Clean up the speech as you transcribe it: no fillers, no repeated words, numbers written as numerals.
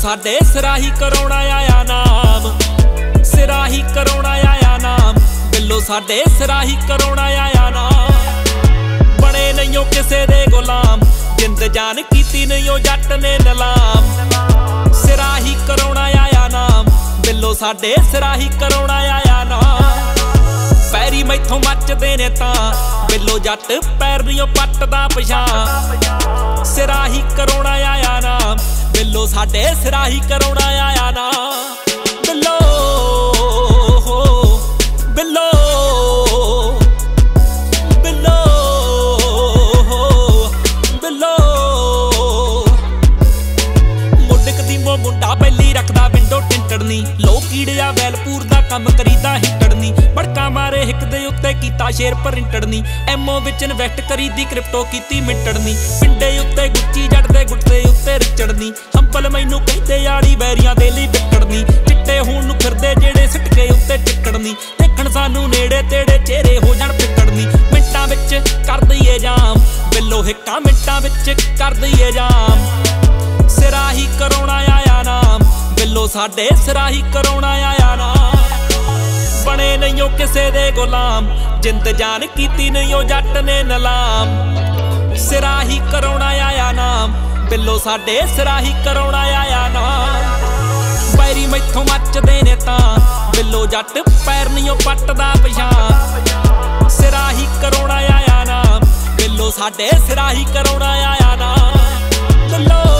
साडे सिराही कराउणा आया नाम, सिराही कराउणा आया नाम, बिल्लो साडे सिराही कराउणा आया नाम। बने नहीं ओ किसे दे गुलाम, जिंद जान कीती नहीं ओ जट ने नलाम। सिराही कराउणा आया नाम, बिल्लो साडे सिराही कराउणा आया नाम। पैरी मैथों मचदे ने तां, बिल्लो जट पैर नहीं पटदा पछां। सिराही कराउणा आया नाम, बिल्लो साडे सिराही कराउणा आया नाम। बिल्लो बिल्लो बिल्लो बिल्लो मुंडक दी मो मुंडा बैली रखदा विंडो टिंटड़नी। लो कीड़िया वैलपूर दा कम करीदा हिटड़नी। बड़का मारे हिक दे उत्ते कीता शेर प्रिंटड़नी। एमओ विच इन्वेस्ट करी दी क्रिप्टो कीती मिटड़नी। पिंडे उत्ते गुच्ची जट दे गुट्टे उत्ते रिचड़नी। हंपल मैनू कहदे यारी बैरियां दे लई विकड़नी। चिट्टे होण नूं फिरदे जेड़े सिटके उत्ते चिकड़नी। देखण सानू नेड़े तेड़े चेहरे हो जाण फिकड़नी। मिंटां विच कर दईए जाम, बिल्लो हिक्कां मिंटां विच कर दईए जाम। सिराही कराउणा आया नाम, बिल्लो साडे सिराही कराउणा आया नाम। बने नहीं ओ किसे दे गुलाम, जिंद जान कीती नहीं ओ जट ने नलाम। सिराही कराउणा आया नाम, बिल्लो साडे सिराही कराउणा आया नाम। पैरी मैथों मचदे ने तां, बिल्लो जट पैर नहीं ओ पटदा पछां। सिराही कराउणा आया नाम, बिल्लो साडे सिराही कराउणा आया नाम। बिल्लो